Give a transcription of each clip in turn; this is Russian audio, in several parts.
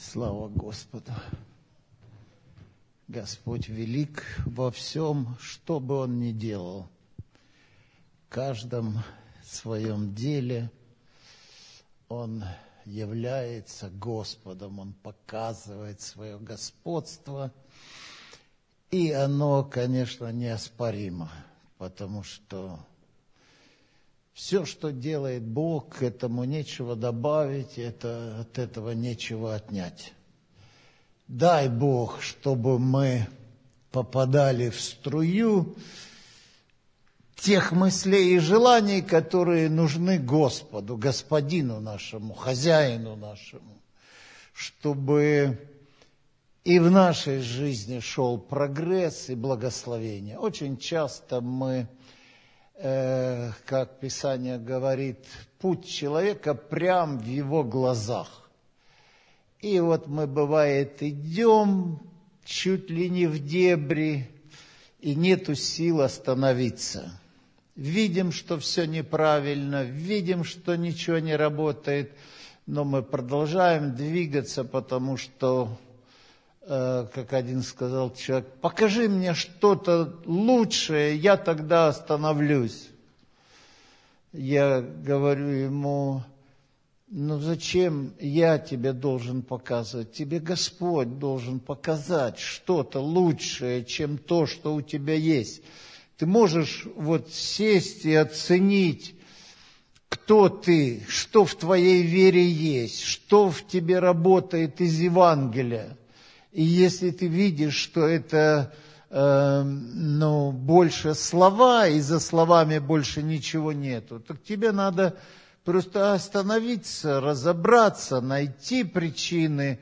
Слава Господу! Господь велик во всем, что бы Он ни делал. В каждом своем деле Он является Господом, Он показывает свое господство. И оно, конечно, неоспоримо, потому что все, что делает Бог, к этому нечего добавить, от этого нечего отнять. Дай Бог, чтобы мы попадали в струю тех мыслей и желаний, которые нужны Господу, Господину нашему, Хозяину нашему, чтобы и в нашей жизни шел прогресс и благословение. Очень часто мы, как Писание говорит, путь человека прям в его глазах. И вот мы, бывает, идем чуть ли не в дебри, и нету сил остановиться. Видим, что все неправильно, видим, что ничего не работает, но мы продолжаем двигаться, потому что, как один сказал человек, покажи мне что-то лучшее, я тогда остановлюсь. Я говорю ему, ну зачем я тебе должен показывать? Тебе Господь должен показать что-то лучшее, чем то, что у тебя есть. Ты можешь вот сесть и оценить, кто ты, что в твоей вере есть, что в тебе работает из Евангелия. И если ты видишь, что это больше слова, и за словами больше ничего нету, так тебе надо просто остановиться, разобраться, найти причины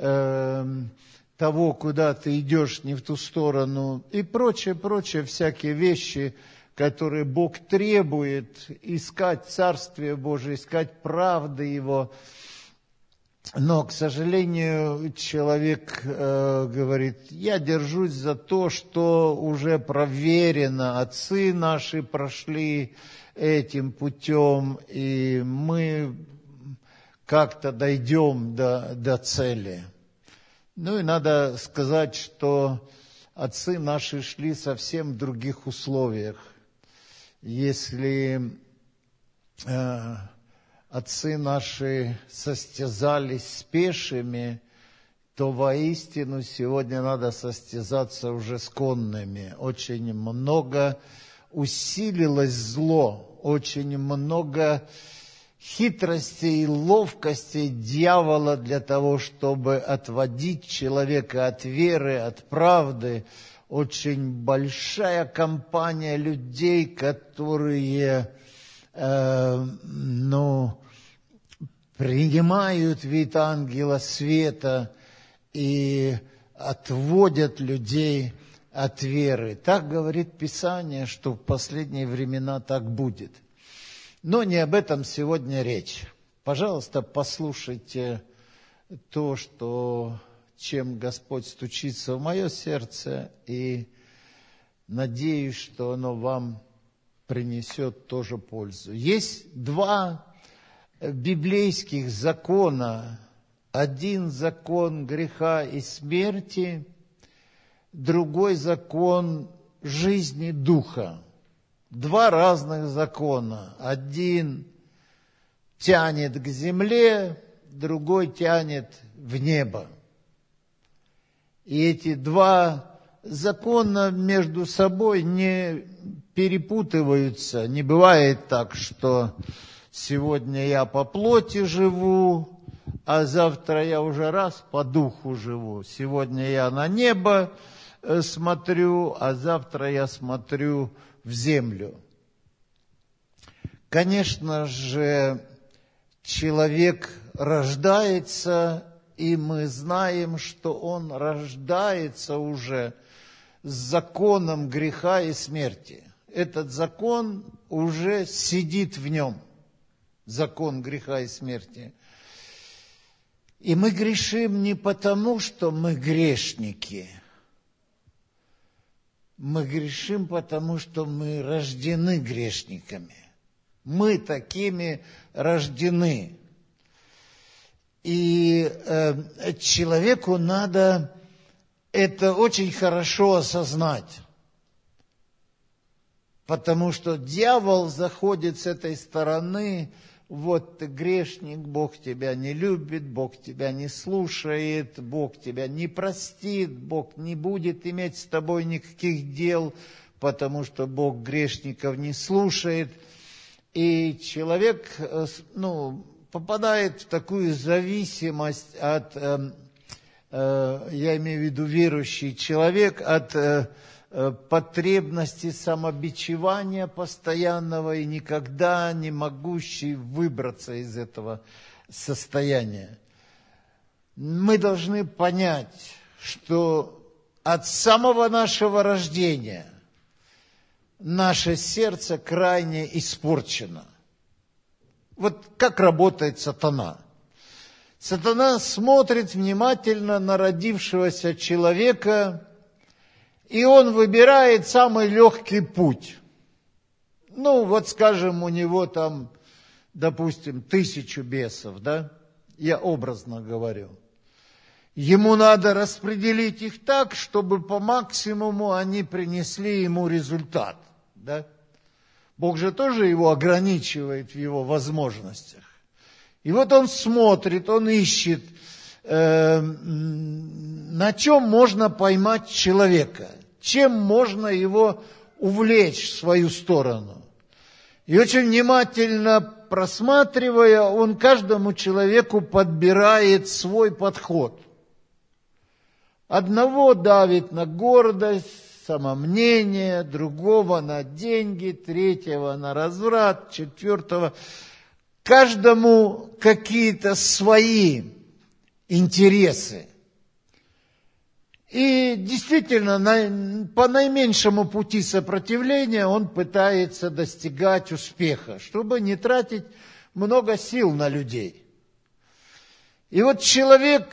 того, куда ты идешь не в ту сторону, и прочее, всякие вещи, которые Бог требует, искать Царствие Божие, искать правды Его. Но, к сожалению, человек говорит, я держусь за то, что уже проверено, отцы наши прошли этим путем, и мы как-то дойдем до цели. Ну и надо сказать, что отцы наши шли совсем в других условиях. Если отцы наши состязались с пешими, то воистину сегодня надо состязаться уже с конными. Очень много усилилось зло, очень много хитростей и ловкостей дьявола для того, чтобы отводить человека от веры, от правды. Очень большая компания людей, которые принимают вид ангела света и отводят людей от веры. Так говорит Писание, что в последние времена так будет. Но не об этом сегодня речь. Пожалуйста, послушайте то, чем Господь стучится в мое сердце, и надеюсь, что оно вам принесет тоже пользу. Есть два библейских закона. Один закон греха и смерти, другой закон жизни духа. Два разных закона. Один тянет к земле, другой тянет в небо. И эти два закона между собой не перепутываются. Не бывает так, что сегодня я по плоти живу, а завтра я уже раз по духу живу. Сегодня я на небо смотрю, а завтра я смотрю в землю. Конечно же, человек рождается, и мы знаем, что он рождается уже с законом греха и смерти. Этот закон уже сидит в нем, закон греха и смерти. И мы грешим не потому, что мы грешники. Мы грешим, потому что мы рождены грешниками. Мы такими рождены. И человеку надо это очень хорошо осознать. Потому что дьявол заходит с этой стороны: вот ты грешник, Бог тебя не любит, Бог тебя не слушает, Бог тебя не простит, Бог не будет иметь с тобой никаких дел, потому что Бог грешников не слушает. И человек, попадает в такую зависимость от, я имею в виду верующий человек, от потребности самобичевания постоянного и никогда не могущий выбраться из этого состояния. Мы должны понять, что от самого нашего рождения наше сердце крайне испорчено. Вот как работает сатана. Сатана смотрит внимательно на родившегося человека, и он выбирает самый легкий путь. Скажем, у него там, допустим, 1000 бесов, да? Я образно говорю. Ему надо распределить их так, чтобы по максимуму они принесли ему результат, да? Бог же тоже его ограничивает в его возможностях. И вот он смотрит, он ищет, на чем можно поймать человека, чем можно его увлечь в свою сторону. И очень внимательно просматривая, он каждому человеку подбирает свой подход. Одного давит на гордость, самомнение, другого на деньги, третьего на разврат, четвертого. Каждому какие-то свои интересы. И действительно, по наименьшему пути сопротивления он пытается достигать успеха, чтобы не тратить много сил на людей. И вот человек,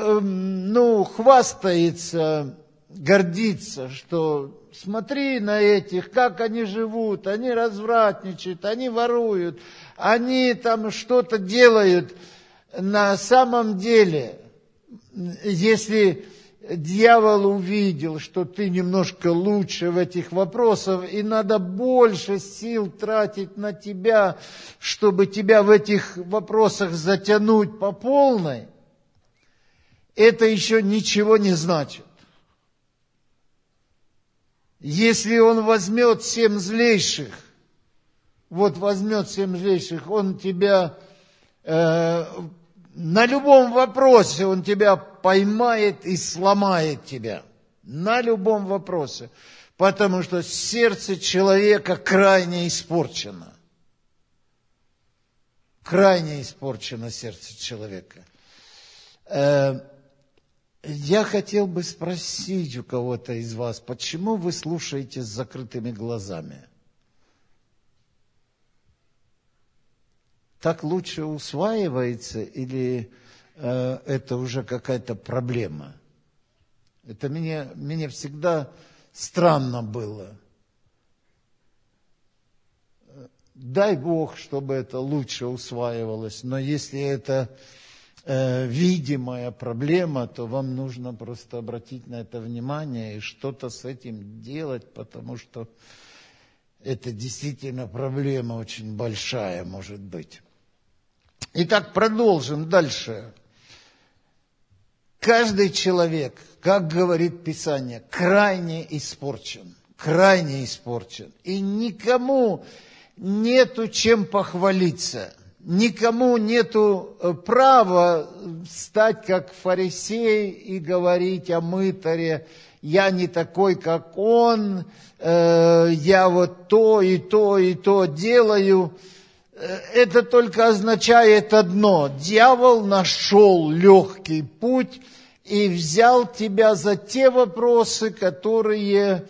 хвастается, гордится, что смотри на этих, как они живут, они развратничают, они воруют, они там что-то делают. На самом деле, если дьявол увидел, что ты немножко лучше в этих вопросах, и надо больше сил тратить на тебя, чтобы тебя в этих вопросах затянуть по полной, это еще ничего не значит. Если он возьмет 7 злейших, он тебя на любом вопросе, он тебя поймает и сломает тебя. На любом вопросе. Потому что сердце человека крайне испорчено. Крайне испорчено сердце человека. Я хотел бы спросить у кого-то из вас, почему вы слушаете с закрытыми глазами? Так лучше усваивается или это уже какая-то проблема? Это мне всегда странно было. Дай Бог, чтобы это лучше усваивалось, но если это видимая проблема, то вам нужно просто обратить на это внимание и что-то с этим делать, потому что это действительно проблема очень большая, может быть. Итак, продолжим дальше. Каждый человек, как говорит Писание, крайне испорчен. Крайне испорчен. И никому нету чем похвалиться. Никому нету права стать как фарисей и говорить о мытаре: я не такой, как он, я вот то и то и то делаю. Это только означает одно: дьявол нашел легкий путь и взял тебя за те вопросы, которые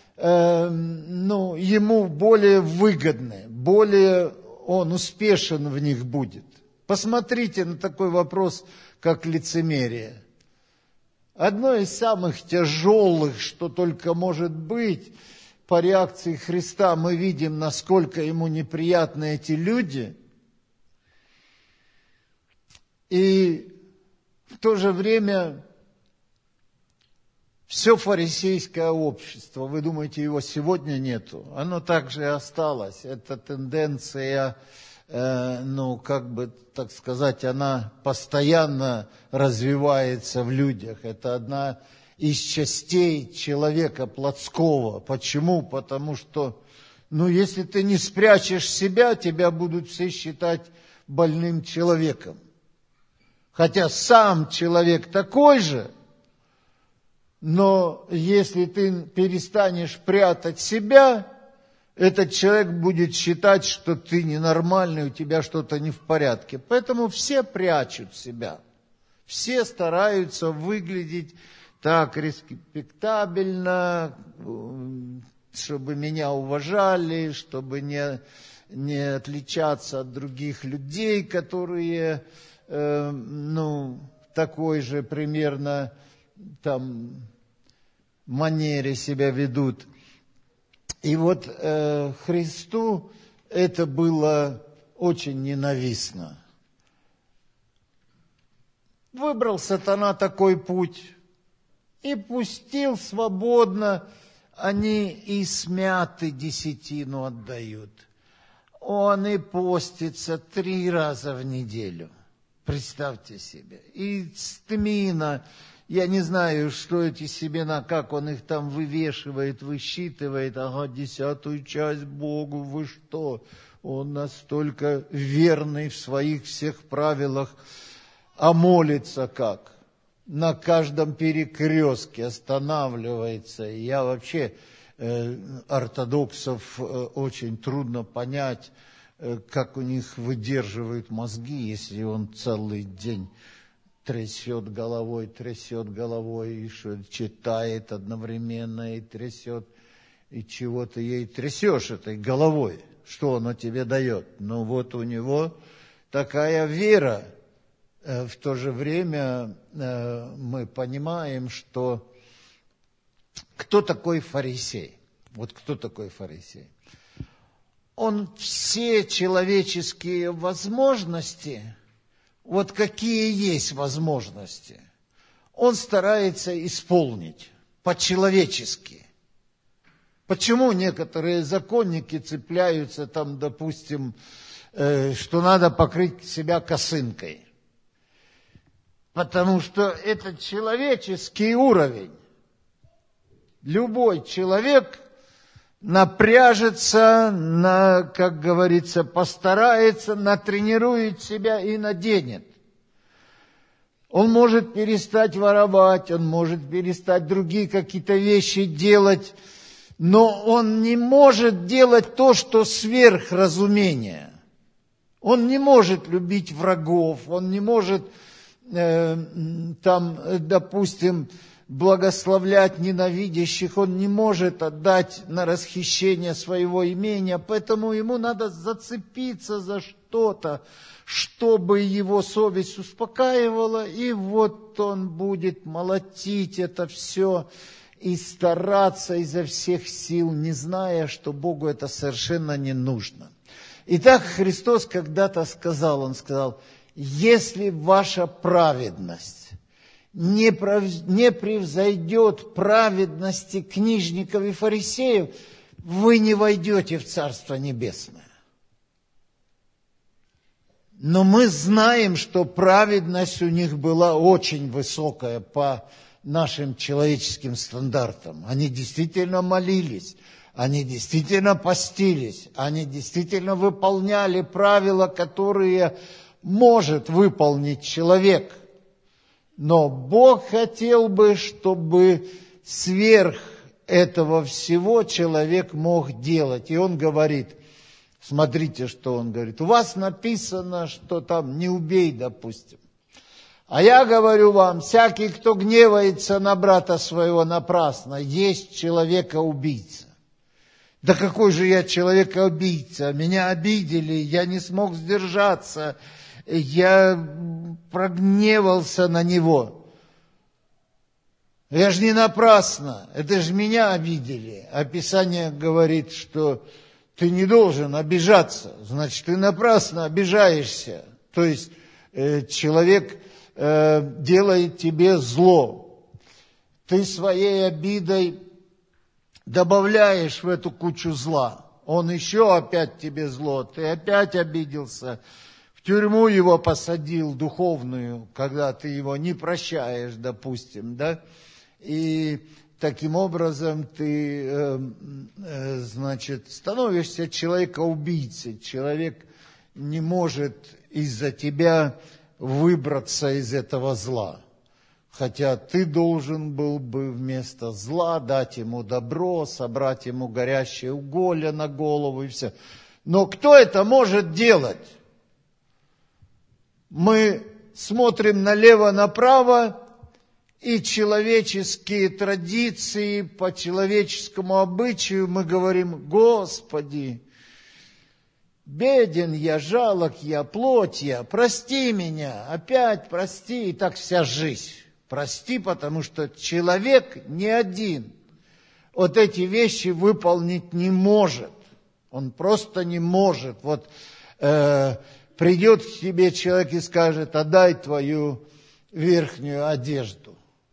ему более выгодны, более он успешен в них будет. Посмотрите на такой вопрос, как лицемерие. Одно из самых тяжелых, что только может быть, по реакции Христа мы видим, насколько ему неприятны эти люди. И В то же время все фарисейское общество, вы думаете, его сегодня нету? Оно также и осталось. Эта тенденция, так сказать, она постоянно развивается в людях. Это одна из частей человека плотского. Почему? Потому что, если ты не спрячешь себя, тебя будут все считать больным человеком. Хотя сам человек такой же, но если ты перестанешь прятать себя, этот человек будет считать, что ты ненормальный, у тебя что-то не в порядке. Поэтому все прячут себя. Все стараются выглядеть так респектабельно, чтобы меня уважали, чтобы не отличаться от других людей, которые, такой же примерно манере себя ведут. И вот Христу это было очень ненавистно. Выбрал сатана такой путь и пустил свободно. Они и смяты десятину отдают. Он и постится 3 раза в неделю. Представьте себе. И стмина. Я не знаю, что эти семена, как он их там вывешивает, высчитывает. 10-ую часть Богу, вы что? Он настолько верный в своих всех правилах. А молится как? На каждом перекрестке останавливается. Я вообще, ортодоксов очень трудно понять, как у них выдерживают мозги, если он целый день трясет головой, и что читает одновременно, и трясет, и чего ты ей трясешь этой головой, что оно тебе дает. Но вот у него такая вера. В то же время мы понимаем, что кто такой фарисей? Вот кто такой фарисей? Он все человеческие возможности, вот какие есть возможности, он старается исполнить по-человечески. Почему некоторые законники цепляются там, допустим, что надо покрыть себя косынкой? Потому что это человеческий уровень. Любой человек напряжется, как говорится, постарается, натренирует себя и наденет. Он может перестать воровать, он может перестать другие какие-то вещи делать, но он не может делать то, что сверхразумение. Он не может любить врагов, он не может, допустим, благословлять ненавидящих, он не может отдать на расхищение своего имения, поэтому ему надо зацепиться за что-то, чтобы его совесть успокаивала, и вот он будет молотить это все и стараться изо всех сил, не зная, что Богу это совершенно не нужно. Итак, Христос когда-то сказал, Он сказал: если ваша праведность не превзойдет праведности книжников и фарисеев, вы не войдете в Царство Небесное. Но мы знаем, что праведность у них была очень высокая по нашим человеческим стандартам. Они действительно молились, они действительно постились, они действительно выполняли правила, которые может выполнить человек. Но Бог хотел бы, чтобы сверх этого всего человек мог делать. И Он говорит, смотрите, что Он говорит. У вас написано, что там не убей, допустим. А я говорю вам, всякий, кто гневается на брата своего напрасно, есть человека-убийца. Да какой же я человека-убийца? Меня обидели, я не смог сдержаться. Я прогневался на него. Я же не напрасно, это же меня обидели. А Писание говорит, что ты не должен обижаться, значит, ты напрасно обижаешься. То есть человек делает тебе зло. Ты своей обидой добавляешь в эту кучу зла. Он еще опять тебе зло, ты опять обиделся. В тюрьму его посадил, духовную, когда ты его не прощаешь, допустим, да? И таким образом ты, значит, становишься человека-убийцей. Человек не может из-за тебя выбраться из этого зла. Хотя ты должен был бы вместо зла дать ему добро, собрать ему горящее уголье на голову и все. Но кто это может делать? Мы смотрим налево-направо, и человеческие традиции, по человеческому обычаю мы говорим: Господи, беден я, жалок я, плоть я, прости меня, опять прости, и так вся жизнь. Прости, потому что человек не один вот эти вещи выполнить не может. Он просто не может. Вот придет к тебе человек и скажет: отдай твою верхнюю одежду.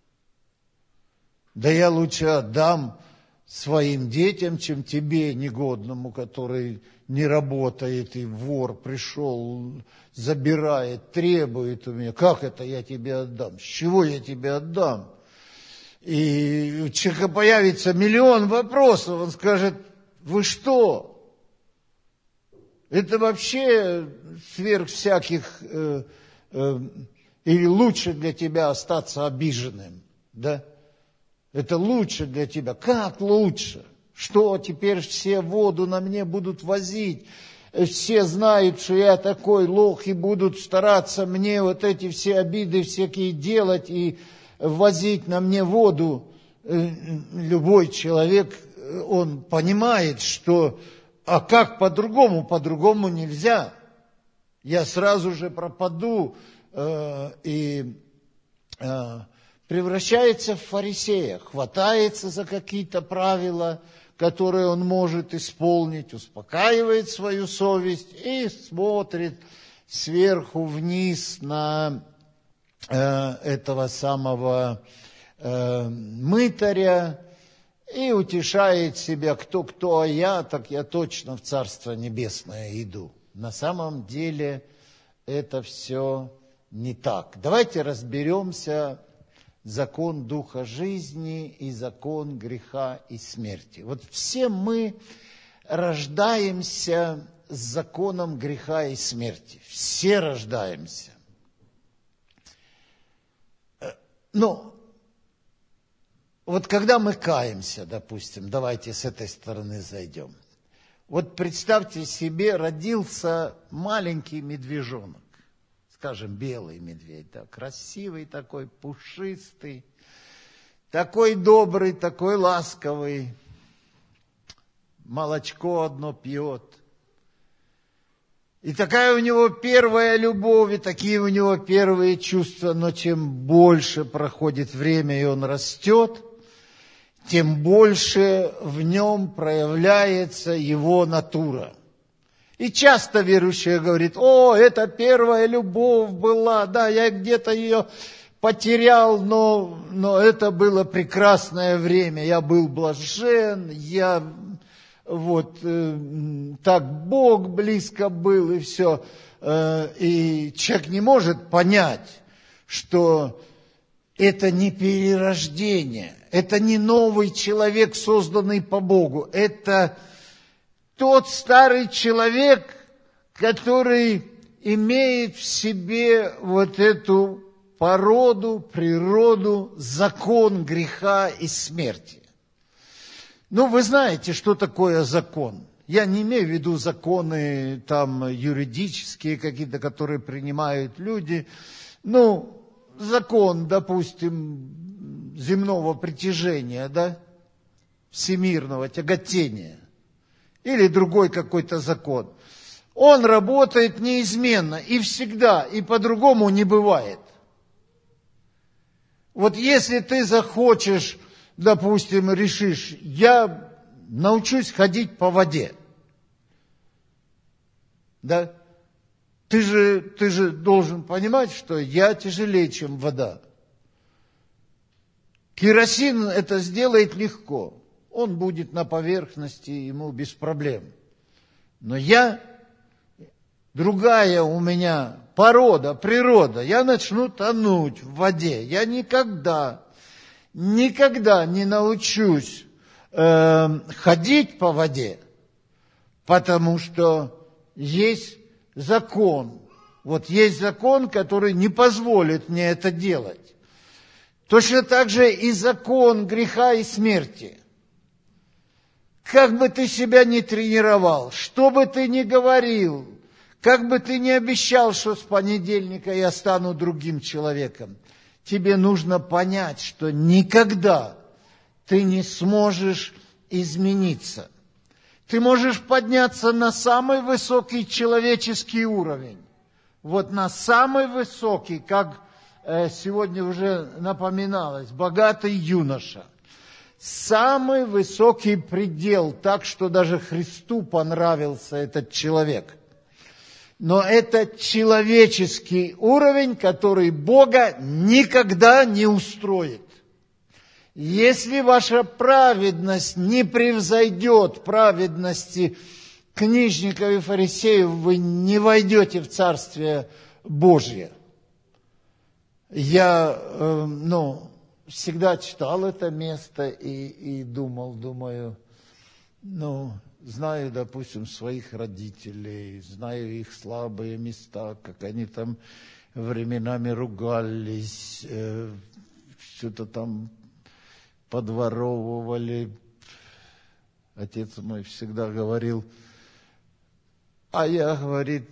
Да я лучше отдам своим детям, чем тебе, негодному, который не работает, и вор пришел, забирает, требует у меня. Как это я тебе отдам? С чего я тебе отдам? И у человека появится миллион вопросов. Он скажет: вы что? Это вообще сверх всяких... или лучше для тебя остаться обиженным, да? Это лучше для тебя. Как лучше? Что, теперь все воду на мне будут возить? Все знают, что я такой лох, и будут стараться мне вот эти все обиды всякие делать и возить на мне воду. Любой человек, он понимает, что... А как по-другому? По-другому нельзя. Я сразу же пропаду и... превращается в фарисея, хватается за какие-то правила, которые он может исполнить, успокаивает свою совесть и смотрит сверху вниз на этого самого мытаря и утешает себя: кто, а я, так я точно в Царство Небесное иду. На самом деле это все не так. Давайте разберемся. Закон Духа жизни и закон греха и смерти. Вот все мы рождаемся с законом греха и смерти. Все рождаемся. Но вот когда мы каемся, допустим, давайте с этой стороны зайдем. Вот представьте себе, родился маленький медвежонок. Скажем, белый медведь, да, красивый такой, пушистый, такой добрый, такой ласковый, молочко одно пьет. И такая у него первая любовь, и такие у него первые чувства, но чем больше проходит время, и он растет, тем больше в нем проявляется его натура. И часто верующая говорит: о, это первая любовь была, да, я где-то ее потерял, но это было прекрасное время, я был блажен, я вот так Бог близко был, и все. И человек не может понять, что это не перерождение, это не новый человек, созданный по Богу, это тот старый человек, который имеет в себе вот эту породу, природу, закон греха и смерти. Ну, вы знаете, что такое закон. Я не имею в виду законы там юридические какие-то, которые принимают люди. Ну, закон, допустим, земного притяжения, да, всемирного тяготения. Или другой какой-то закон. Он работает неизменно и всегда, и по-другому не бывает. Вот если ты захочешь, допустим, решишь: я научусь ходить по воде, да, Ты же должен понимать, что я тяжелее, чем вода. Керосин это сделает легко. Он будет на поверхности, ему без проблем. Но другая у меня порода, природа. Я начну тонуть в воде. Я никогда не научусь ходить по воде, потому что есть закон. Вот есть закон, который не позволит мне это делать. Точно так же и закон греха и смерти. Как бы ты себя ни тренировал, что бы ты ни говорил, как бы ты ни обещал, что с понедельника я стану другим человеком, тебе нужно понять, что никогда ты не сможешь измениться. Ты можешь подняться на самый высокий человеческий уровень. Вот на самый высокий, как сегодня уже напоминалось, богатый юноша. Самый высокий предел, так что даже Христу понравился этот человек. Но это человеческий уровень, который Бога никогда не устроит. Если ваша праведность не превзойдет праведности книжников и фарисеев, вы не войдете в Царствие Божье. Я, всегда читал это место и думаю, знаю, допустим, своих родителей, знаю их слабые места, как они там временами ругались, что-то там подворовывали. Отец мой всегда говорил, а я, говорит,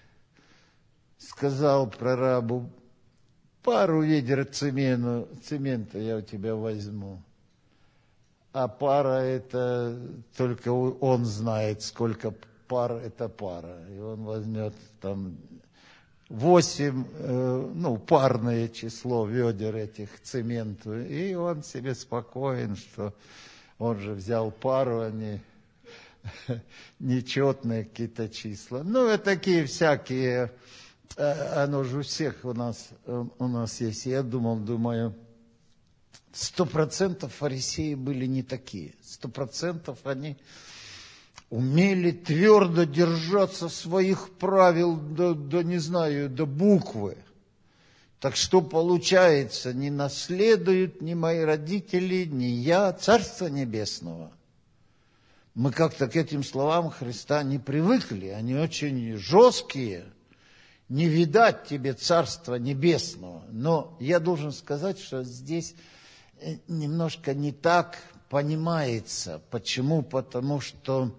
сказал прорабу, пару ведер цемента я у тебя возьму. А пара это, только он знает, сколько пар это пара. И он возьмет там 8, парное число ведер этих цементу. И он себе спокоен, что он же взял пару, а не нечетные какие-то числа. Это такие всякие, оно же у всех у нас есть. Я думаю, 100% фарисеи были не такие. 100% они умели твердо держаться своих правил до буквы. Так что получается, не наследуют ни мои родители, ни я Царства Небесного. Мы как-то к этим словам Христа не привыкли, они очень жесткие. Не видать тебе Царства Небесного. Но я должен сказать, что здесь немножко не так понимается. Почему? Потому что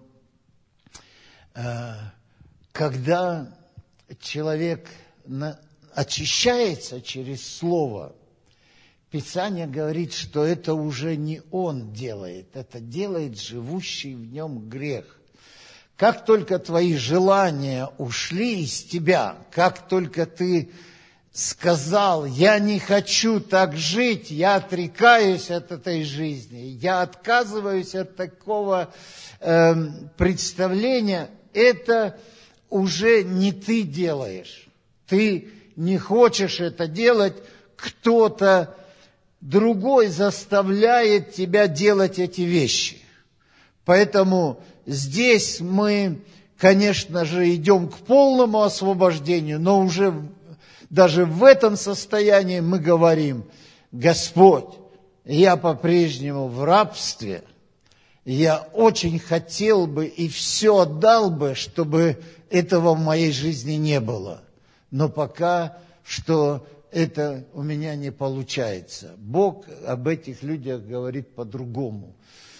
когда человек очищается через Слово, Писание говорит, что это уже не он делает, это делает живущий в нем грех. Как только твои желания ушли из тебя, как только ты сказал, я не хочу так жить, я отрекаюсь от этой жизни, я отказываюсь от такого представления, это уже не ты делаешь. Ты не хочешь это делать, кто-то другой заставляет тебя делать эти вещи. Поэтому здесь мы, конечно же, идем к полному освобождению, но уже даже в этом состоянии мы говорим, Господь, я по-прежнему в рабстве, я очень хотел бы и все отдал бы, чтобы этого в моей жизни не было. Но пока что это у меня не получается. Бог об этих людях говорит по-другому.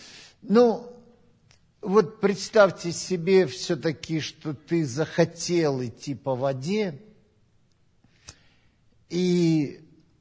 Вот представьте себе все-таки, что ты захотел идти по воде и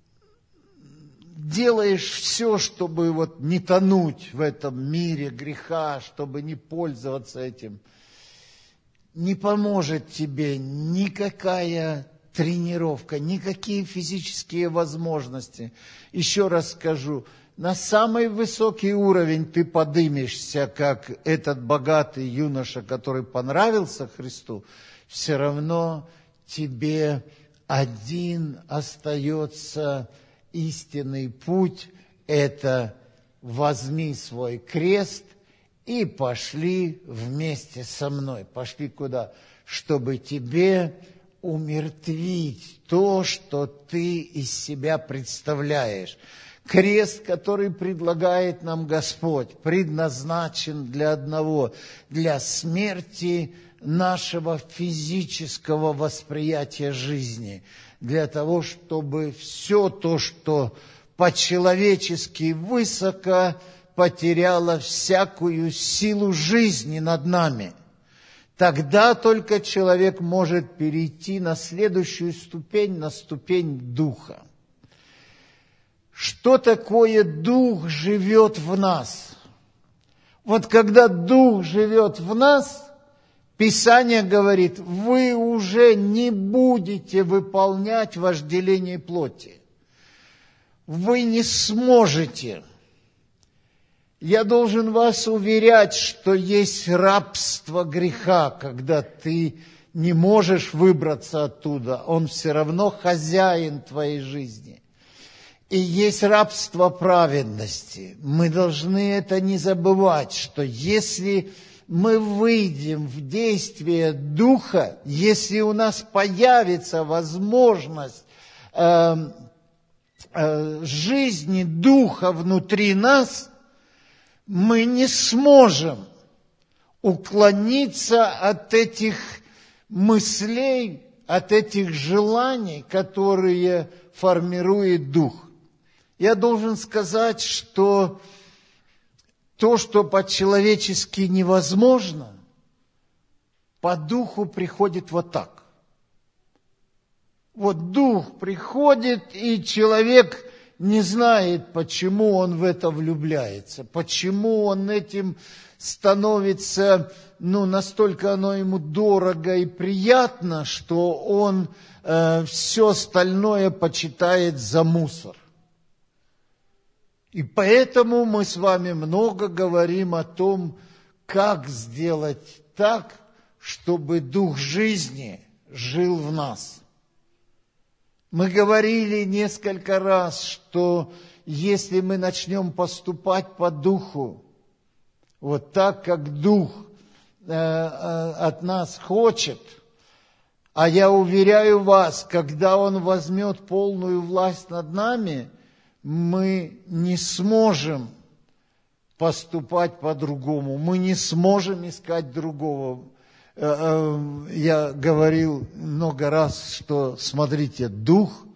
делаешь все, чтобы вот не тонуть в этом мире греха, чтобы не пользоваться этим. Не поможет тебе никакая тренировка, никакие физические возможности. Еще раз скажу, на самый высокий уровень ты подымешься, как этот богатый юноша, который понравился Христу, все равно тебе один остается истинный путь – это возьми свой крест и пошли вместе со мной. Пошли куда? Чтобы тебе умертвить то, что ты из себя представляешь. Крест, который предлагает нам Господь, предназначен для одного, для смерти нашего физического восприятия жизни, для того, чтобы все то, что по-человечески высоко, потеряло всякую силу жизни над нами. Тогда только человек может перейти на следующую ступень, на ступень Духа. Что такое Дух живет в нас? Вот когда Дух живет в нас, Писание говорит, вы уже не будете выполнять вожделение плоти. Вы не сможете. Я должен вас уверять, что есть рабство греха, когда ты не можешь выбраться оттуда. Он все равно хозяин твоей жизни. И есть рабство праведности. Мы должны это не забывать, что если мы выйдем в действие Духа, если у нас появится возможность жизни Духа внутри нас, мы не сможем уклониться от этих мыслей, от этих желаний, которые формирует Дух. Я должен сказать, что то, что по-человечески невозможно, по Духу приходит вот так. Вот Дух приходит, и человек не знает, почему он в это влюбляется, почему он этим становится, настолько оно ему дорого и приятно, что он все остальное почитает за мусор. И поэтому мы с вами много говорим о том, как сделать так, чтобы Дух жизни жил в нас. Мы говорили несколько раз, что если мы начнем поступать по Духу, вот так, как Дух от нас хочет, а я уверяю вас, когда Он возьмет полную власть над нами, мы не сможем поступать по-другому, мы не сможем искать другого. Я говорил много раз, что, смотрите, Дух,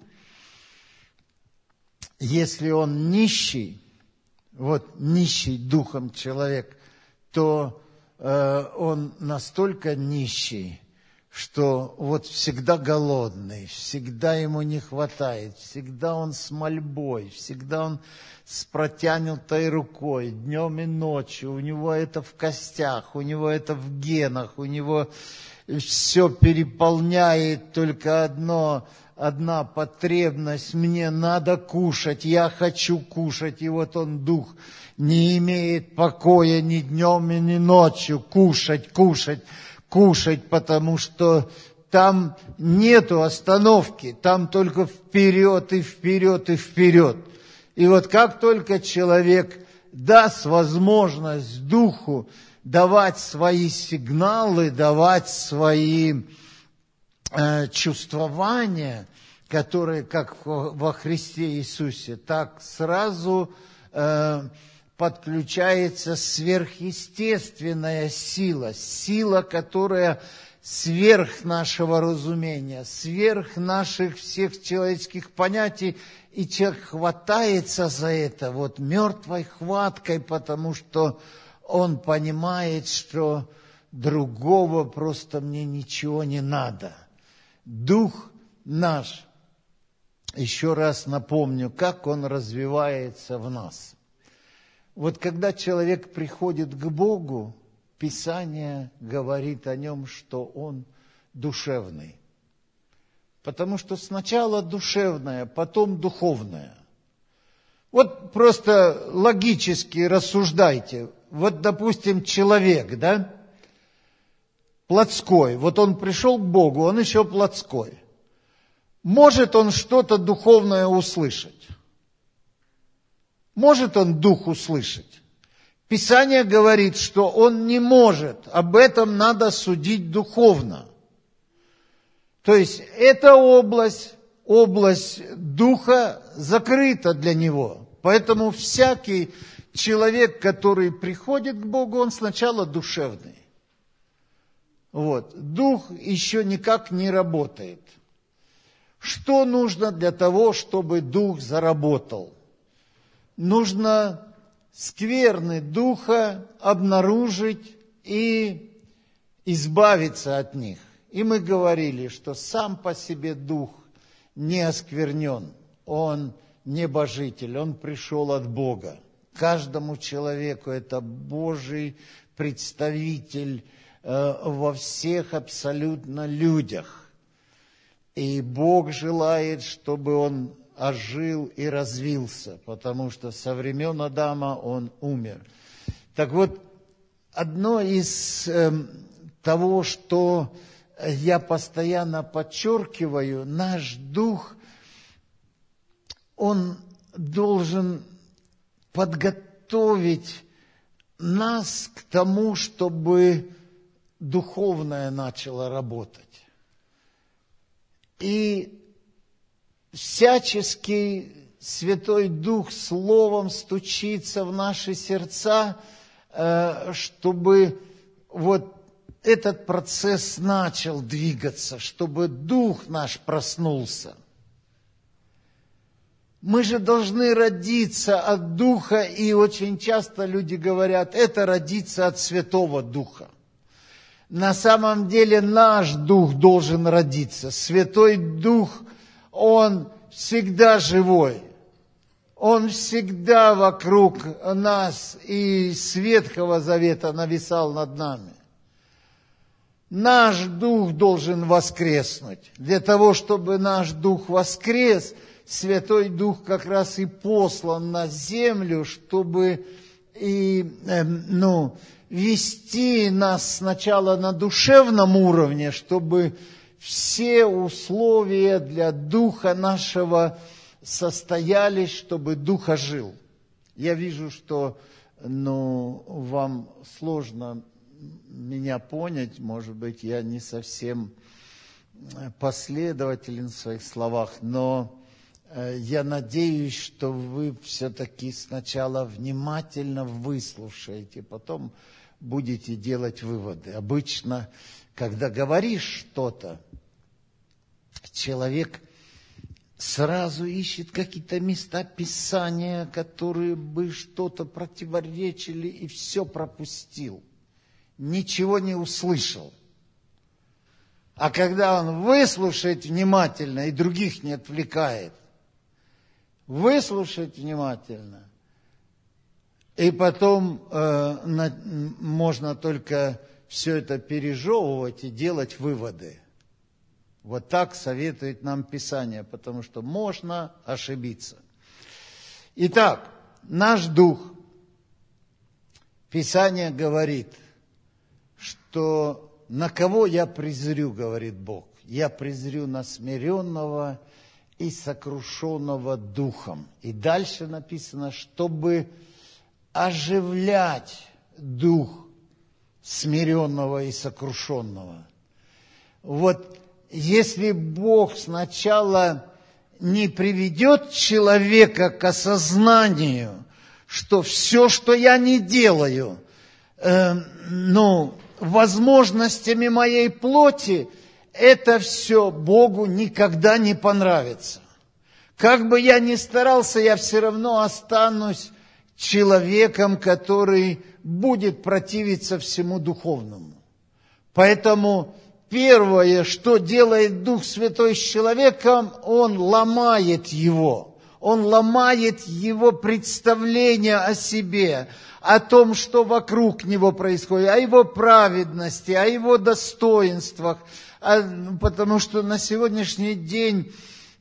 если он нищий, вот нищий духом человек, то он настолько нищий, что вот всегда голодный, всегда ему не хватает, всегда он с мольбой, всегда он с протянутой рукой, днем и ночью, у него это в костях, у него это в генах, у него все переполняет только одна потребность, мне надо кушать, я хочу кушать, и вот он, Дух, не имеет покоя ни днем и ни ночью, кушать, потому что там нету остановки, там только вперед и вперед и вперед. И вот как только человек даст возможность Духу давать свои сигналы, давать свои чувствования, которые как во Христе Иисусе, так сразу подключается сверхъестественная сила, которая сверх нашего разумения, сверх наших всех человеческих понятий, и человек хватается за это вот мертвой хваткой, потому что он понимает, что другого просто мне ничего не надо. Дух наш, еще раз напомню, как он развивается в нас. Вот когда человек приходит к Богу, Писание говорит о нем, что он душевный. Потому что сначала душевное, потом духовное. Вот просто логически рассуждайте. Вот, допустим, человек, да? плотской. Вот он пришел к Богу, он еще плотской. Может он что-то духовное услышать? Может он дух услышать? Писание говорит, что он не может. Об этом надо судить духовно. То есть эта область духа закрыта для него. Поэтому всякий человек, который приходит к Богу, он сначала душевный. Вот. Дух еще никак не работает. Что нужно для того, чтобы дух заработал? Нужно скверны духа обнаружить и избавиться от них. И мы говорили, что сам по себе дух не осквернен, он небожитель, он пришел от Бога. Каждому человеку это Божий представитель во всех абсолютно людях. И Бог желает, чтобы он ожил и развился, потому что со времен Адама он умер. Так вот, одно из того, что я постоянно подчеркиваю, наш дух, он должен подготовить нас к тому, чтобы духовное начало работать. И всячески Святой Дух Словом стучится в наши сердца, чтобы вот этот процесс начал двигаться, чтобы Дух наш проснулся. Мы же должны родиться от Духа, и очень часто люди говорят, это родиться от Святого Духа. На самом деле наш Дух должен родиться. Святой Дух, Он всегда живой. Он всегда вокруг нас, и с Ветхого Завета нависал над нами. Наш Дух должен воскреснуть. Для того, чтобы наш Дух воскрес, Святой Дух как раз и послан на землю, чтобы вести нас сначала на душевном уровне, чтобы все условия для Духа нашего состоялись, чтобы Дух ожил. Я вижу, что вам сложно меня понять, может быть, я не совсем последователен в своих словах, но я надеюсь, что вы все-таки сначала внимательно выслушаете, потом будете делать выводы. Обычно, когда говоришь что-то, человек сразу ищет какие-то места Писания, которые бы что-то противоречили, и все пропустил. Ничего не услышал. А когда он выслушает внимательно и других не отвлекает, выслушать внимательно, и потом можно только все это пережевывать и делать выводы. Вот так советует нам Писание, потому что можно ошибиться. Итак, наш дух, Писание говорит, что на кого я презрю, говорит Бог. Я презрю на смиренного и сокрушенного духом. И дальше написано, чтобы оживлять дух смиренного и сокрушенного. Вот если Бог сначала не приведет человека к осознанию, что все, что я не делаю, возможностями моей плоти, это все Богу никогда не понравится. Как бы я ни старался, я все равно останусь человеком, который будет противиться всему духовному. Поэтому первое, что делает Дух Святой с человеком, он ломает его. Он ломает его представление о себе, о том, что вокруг него происходит, о его праведности, о его достоинствах. Потому что на сегодняшний день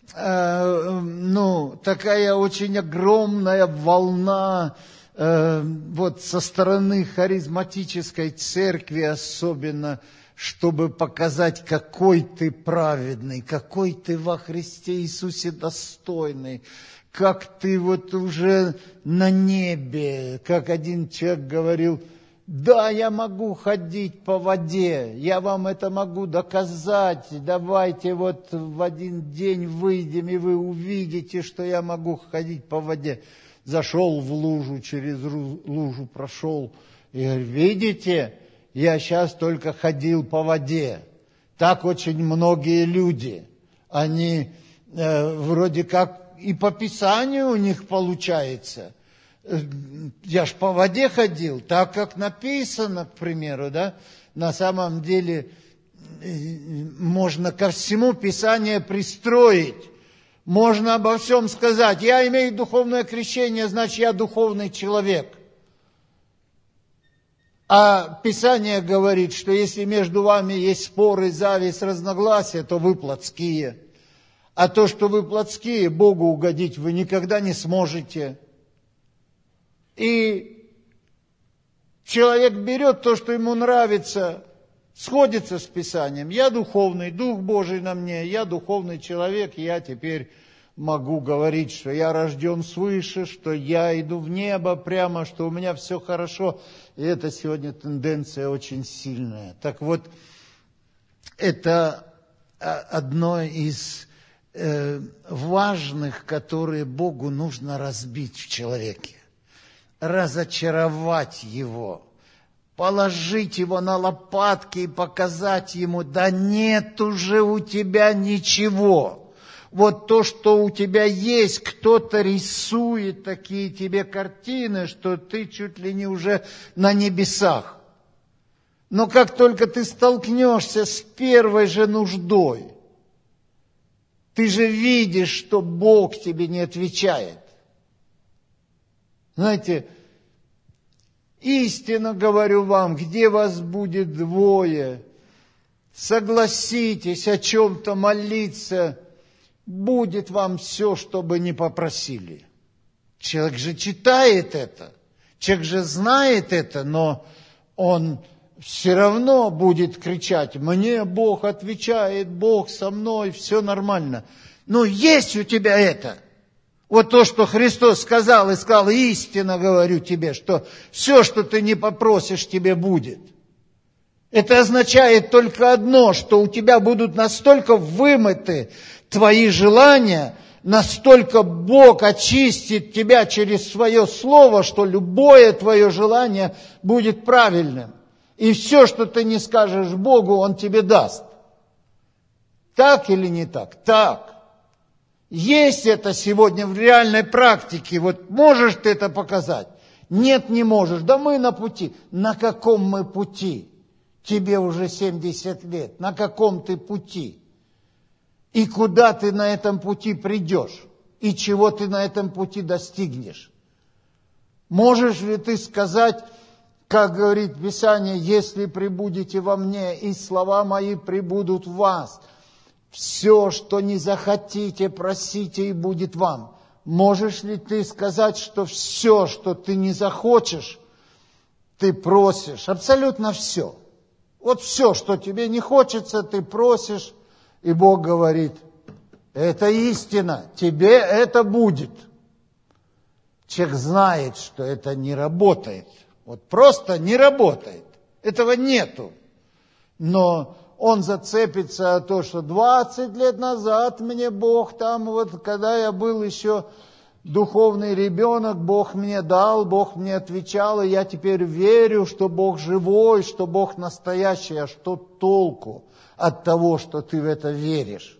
такая очень огромная волна со стороны харизматической церкви особенно, чтобы показать, какой ты праведный, какой ты во Христе Иисусе достойный, как ты вот уже на небе, как один человек говорил: да, я могу ходить по воде, я вам это могу доказать, давайте вот в один день выйдем, и вы увидите, что я могу ходить по воде. Зашел в лужу, через лужу прошел, и говорит: видите, я сейчас только ходил по воде. Так очень многие люди, они вроде как и по Писанию у них получается. Я ж по воде ходил, так как написано, к примеру, да. На самом деле можно ко всему Писание пристроить. Можно обо всем сказать: я имею духовное крещение, значит, я духовный человек. А Писание говорит, что если между вами есть споры, зависть, разногласия, то вы плотские. А то, что вы плотские, Богу угодить вы никогда не сможете. И человек берет то, что ему нравится, сходится с Писанием. Я духовный, Дух Божий на мне, я духовный человек, я теперь могу говорить, что я рожден свыше, что я иду в небо прямо, что у меня все хорошо. И это сегодня тенденция очень сильная. Так вот, это одно из важных, которые Богу нужно разбить в человеке. Разочаровать его, положить его на лопатки и показать ему: да нет уже у тебя ничего. Вот то, что у тебя есть, кто-то рисует такие тебе картины, что ты чуть ли не уже на небесах. Но как только ты столкнешься с первой же нуждой, ты же видишь, что Бог тебе не отвечает. Знаете, истинно говорю вам, где вас будет двое, согласитесь о чем-то молиться, будет вам все, что бы ни попросили. Человек же читает это, человек же знает это, но он все равно будет кричать: мне Бог отвечает, Бог со мной, все нормально. Но есть у тебя это. Вот то, что Христос сказал, и сказал: истинно говорю тебе, что все, что ты не попросишь, тебе будет. Это означает только одно, что у тебя будут настолько вымыты твои желания, настолько Бог очистит тебя через свое слово, что любое твое желание будет правильным. И все, что ты не скажешь Богу, Он тебе даст. Так или не так? Так. Есть это сегодня в реальной практике. Вот можешь ты это показать? Нет, не можешь. Да мы на пути. На каком мы пути? Тебе уже 70 лет. На каком ты пути? И куда ты на этом пути придешь? И чего ты на этом пути достигнешь? Можешь ли ты сказать, как говорит Писание: если пребудете во мне, и слова мои пребудут в вас, все, что не захотите, просите, и будет вам. Можешь ли ты сказать, что все, что ты не захочешь, ты просишь? Абсолютно все. Вот все, что тебе не хочется, ты просишь, и Бог говорит: это истина, тебе это будет. Человек знает, что это не работает. Вот просто не работает. Этого нету. Но он зацепится о том, что 20 лет назад мне Бог там, вот когда я был еще духовный ребенок, Бог мне дал, Бог мне отвечал, и я теперь верю, что Бог живой, что Бог настоящий. А что толку от того, что ты в это веришь?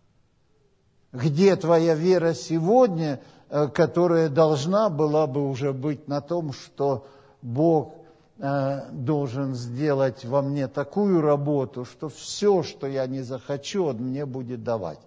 Где твоя вера сегодня, которая должна была бы уже быть на том, что Бог должен сделать во мне такую работу, что все, что я не захочу, Он мне будет давать.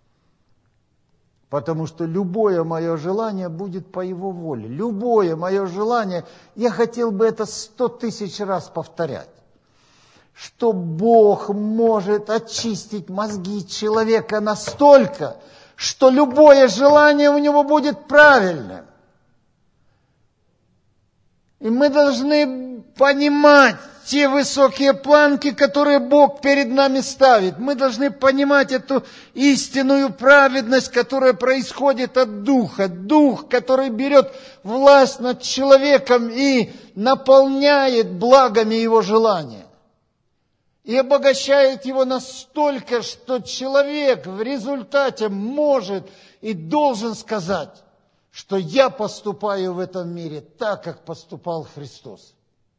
Потому что любое мое желание будет по Его воле. Любое мое желание, я хотел бы это 100 тысяч раз повторять, что Бог может очистить мозги человека настолько, что любое желание у него будет правильным. И мы должны понимать, те высокие планки, которые Бог перед нами ставит. Мы должны понимать эту истинную праведность, которая происходит от Духа. Дух, который берет власть над человеком и наполняет благами его желания. И обогащает его настолько, что человек в результате может и должен сказать, что я поступаю в этом мире так, как поступал Христос.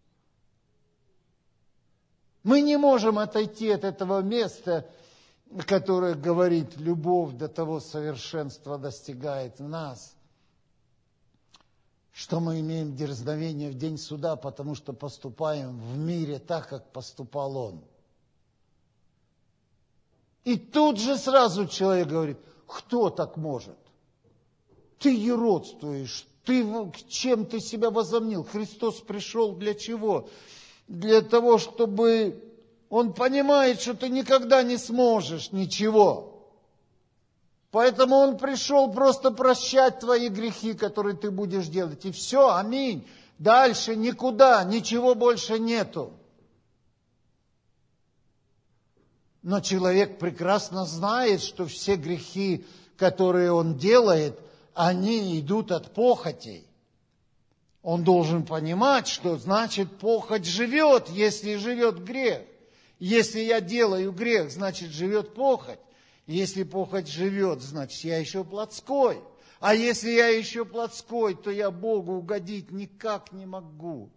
Мы не можем отойти от этого места, которое говорит, любовь до того совершенства достигает в нас, что мы имеем дерзновение в день суда, потому что поступаем в мире так, как поступал Он. И тут же сразу человек говорит, кто так может? Ты еродствуешь, чем ты себя возомнил? Христос пришел для чего? Для того, чтобы Он понимает, что ты никогда не сможешь ничего. Поэтому Он пришел просто прощать твои грехи, которые ты будешь делать. И все, аминь. Дальше никуда, ничего больше нету. Но человек прекрасно знает, что все грехи, которые он делает, они идут от похотей. Он должен понимать, что значит похоть живет, если живет грех. Если я делаю грех, значит живет похоть. Если похоть живет, значит я еще плотской. А если я еще плотской, то я Богу угодить никак не могу.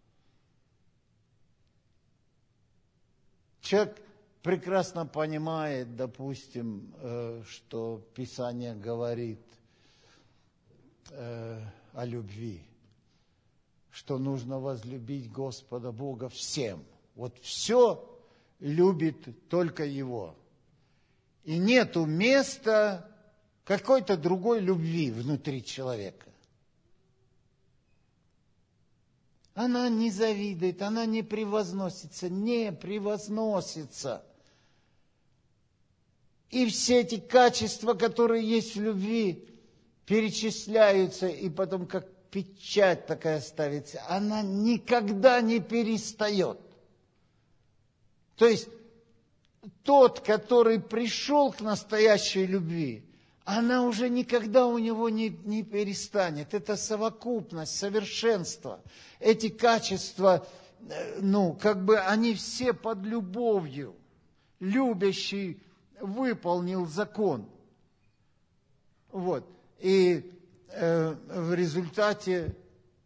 Человек прекрасно понимает, допустим, что Писание говорит о любви, что нужно возлюбить Господа Бога всем. Вот все любит только Его. И нету места какой-то другой любви внутри человека. Она не завидует, она не превозносится, не превозносится. И все эти качества, которые есть в любви, перечисляются, и потом как печать такая ставится. Она никогда не перестает. То есть тот, который пришел к настоящей любви, она уже никогда у него не перестанет. Это совокупность, совершенство. Эти качества, они все под любовью. Любящий выполнил закон. Вот. И в результате,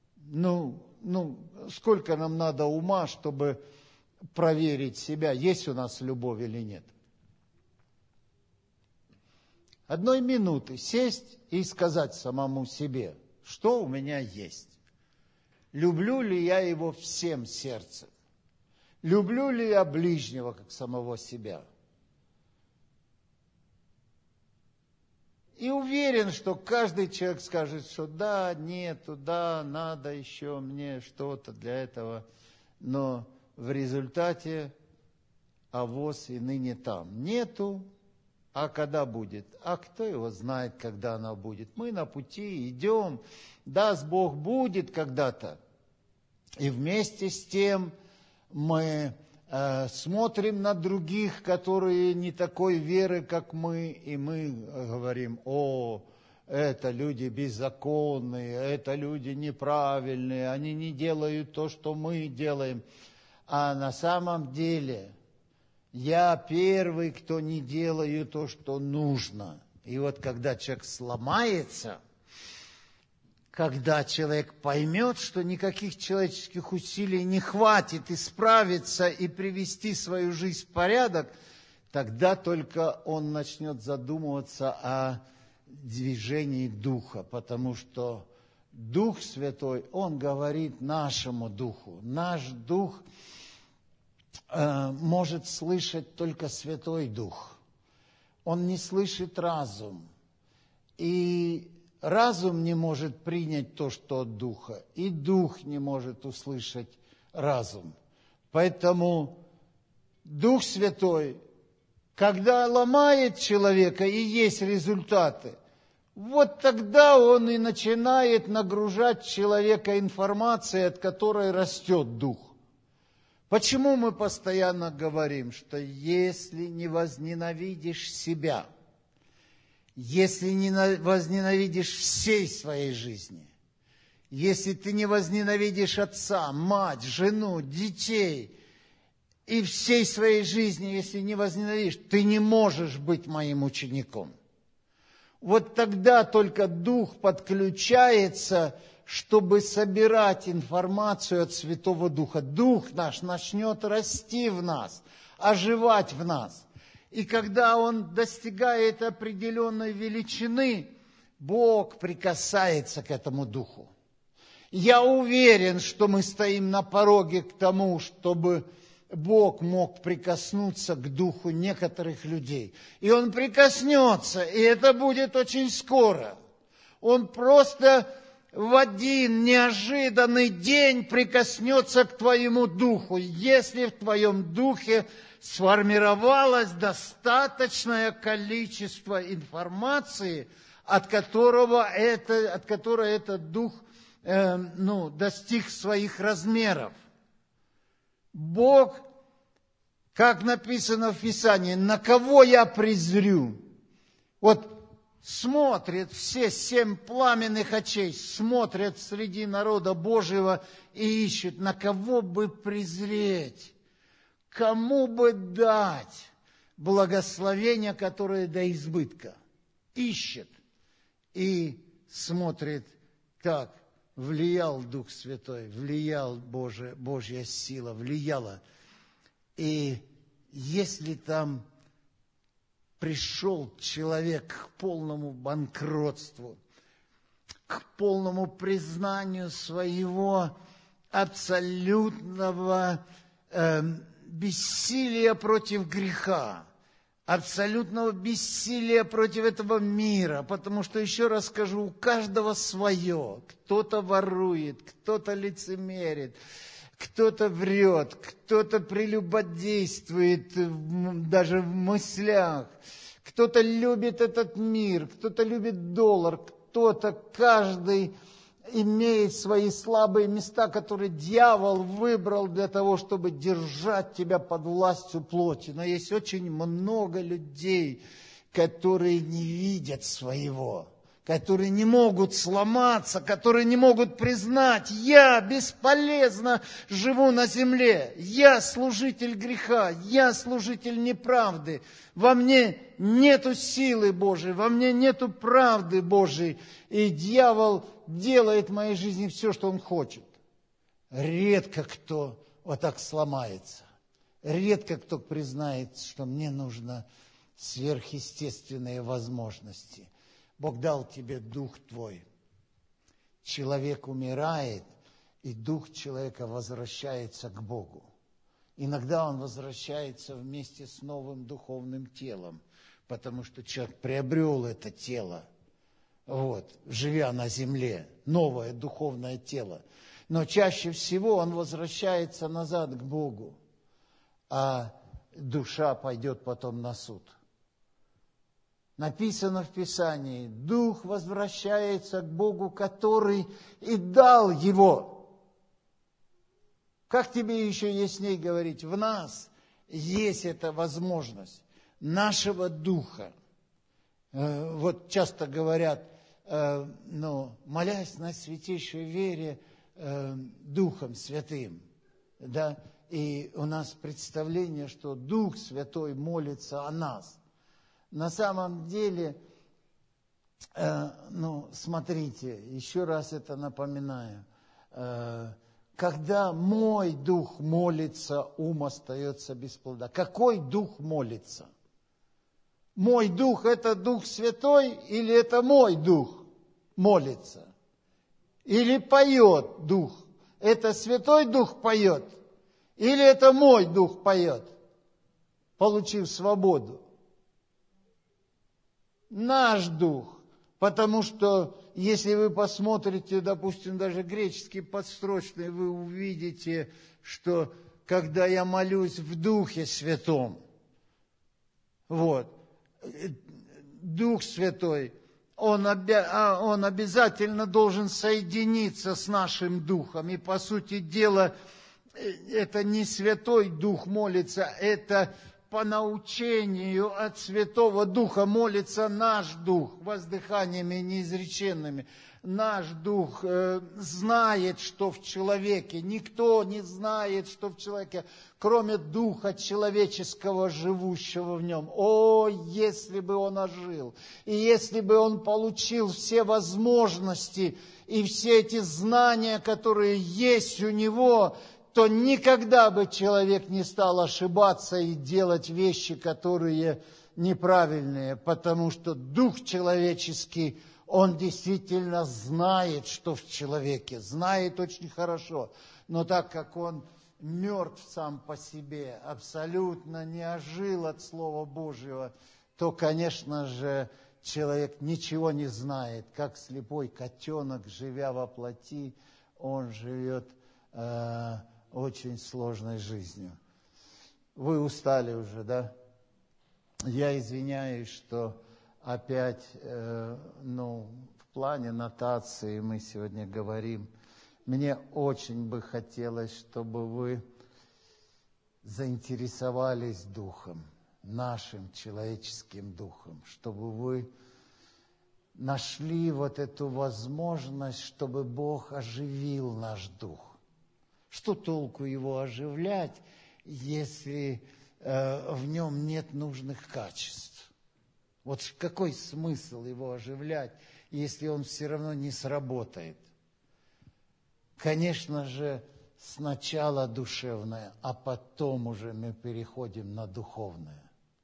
сколько нам надо ума, чтобы проверить себя, есть у нас любовь или нет. 1 минуты сесть и сказать самому себе, что у меня есть. Люблю ли я его всем сердцем? Люблю ли я ближнего, как самого себя? И уверен, что каждый человек скажет, что да, нету, да, надо еще мне что-то для этого. Но в результате авось и ныне там. Нету, а когда будет? А кто его знает, когда она будет? Мы на пути идем, даст Бог, будет когда-то. И вместе с тем мы смотрим на других, которые не такой веры, как мы, и мы говорим, это люди беззаконные, это люди неправильные, они не делают то, что мы делаем. А на самом деле я первый, кто не делаю то, что нужно. И вот когда человек сломается, когда человек поймет, что никаких человеческих усилий не хватит исправиться и привести свою жизнь в порядок, тогда только он начнет задумываться о движении Духа, потому что Дух Святой, Он говорит нашему Духу. Наш Дух может слышать только Святой Дух. Он не слышит разум. И разум не может принять то, что от Духа, и Дух не может услышать разум. Поэтому Дух Святой, когда ломает человека и есть результаты, вот тогда он и начинает нагружать человека информацией, от которой растет Дух. Почему мы постоянно говорим, что если не возненавидишь себя, если не возненавидишь всей своей жизни, если ты не возненавидишь отца, мать, жену, детей и всей своей жизни, если не возненавидишь, ты не можешь быть моим учеником. Вот тогда только Дух подключается, чтобы собирать информацию от Святого Духа. Дух наш начнет расти в нас, оживать в нас. И когда он достигает определенной величины, Бог прикасается к этому Духу. Я уверен, что мы стоим на пороге к тому, чтобы Бог мог прикоснуться к духу некоторых людей. И Он прикоснется, и это будет очень скоро. Он просто в один неожиданный день прикоснется к твоему духу, если в твоем духе сформировалось достаточное количество информации, от которой этот дух достиг своих размеров. Бог, как написано в Писании, на кого я презрю? Вот смотрят все 7 пламенных очей, смотрят среди народа Божьего и ищут, на кого бы презреть, кому бы дать благословение, которое до избытка. Ищет и смотрит, как влиял Дух Святой, влиял Божья сила, влияла. И если там пришел человек к полному банкротству, к полному признанию своего абсолютного бессилия против греха, абсолютного бессилия против этого мира, потому что, еще раз скажу, у каждого свое. Кто-то ворует, кто-то лицемерит, кто-то врет, кто-то прелюбодействует даже в мыслях, кто-то любит этот мир, кто-то любит доллар, кто-то, каждый имеет свои слабые места, которые дьявол выбрал для того, чтобы держать тебя под властью плоти. Но есть очень много людей, которые не видят своего, которые не могут сломаться, которые не могут признать: я бесполезно живу на земле, я служитель греха, я служитель неправды, во мне нету силы Божией, во мне нету правды Божией, и дьявол делает в моей жизни все, что он хочет. Редко кто вот так сломается, редко кто признает, что мне нужно сверхъестественные возможности. Бог дал тебе Дух Твой. Человек умирает, и Дух человека возвращается к Богу. Иногда он возвращается вместе с новым духовным телом, потому что человек приобрел это тело, живя на земле, новое духовное тело. Но чаще всего он возвращается назад к Богу, а душа пойдет потом на суд. Написано в Писании: Дух возвращается к Богу, который и дал его. Как тебе еще ясней говорить? В нас есть эта возможность нашего Духа. Вот часто говорят, молясь на святейшей вере Духом Святым, да, и у нас представление, что Дух Святой молится о нас. На самом деле, смотрите, еще раз это напоминаю, когда мой дух молится, ум остается без плода. Какой дух молится? Мой дух – это Дух Святой, или это мой дух молится? Или поет дух? Это Святой Дух поет? Или это мой дух поет, получив свободу? Наш дух. Потому что, если вы посмотрите, допустим, даже греческий подстрочный, вы увидите, что когда я молюсь в Духе Святом, Дух Святой, он обязательно должен соединиться с нашим Духом. И, по сути дела, это не Святой Дух молится, это по научению от Святого Духа молится наш Дух воздыханиями неизреченными. Наш Дух знает, что в человеке. Никто не знает, что в человеке, кроме Духа человеческого, живущего в нем. О, если бы он ожил, и если бы он получил все возможности и все эти знания, которые есть у него, то никогда бы человек не стал ошибаться и делать вещи, которые неправильные, потому что Дух человеческий, он действительно знает, что в человеке, знает очень хорошо, но так как он мертв сам по себе, абсолютно не ожил от Слова Божьего, то, конечно же, человек ничего не знает, как слепой котенок, живя во плоти, он живет очень сложной жизнью. Вы устали уже, да? Я извиняюсь, что опять, в плане нотации мы сегодня говорим. Мне очень бы хотелось, чтобы вы заинтересовались Духом, нашим человеческим Духом, чтобы вы нашли вот эту возможность, чтобы Бог оживил наш Дух. Что толку его оживлять, если в нем нет нужных качеств? Вот какой смысл его оживлять, если он все равно не сработает? Конечно же, сначала душевное, а потом уже мы переходим на духовное.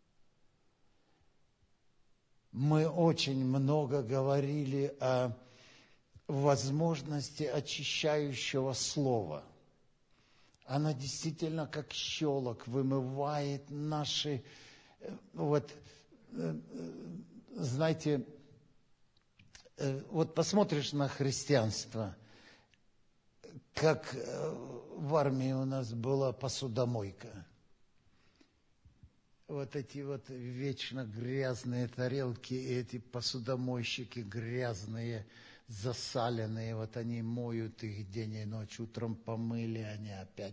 Мы очень много говорили о возможности очищающего слова. Она действительно как щелок вымывает наши, знаете, вот посмотришь на христианство, как в армии у нас была посудомойка. Вот эти вот вечно грязные тарелки, и эти посудомойщики грязные, засаленные, вот они моют их день и ночь, утром помыли, они опять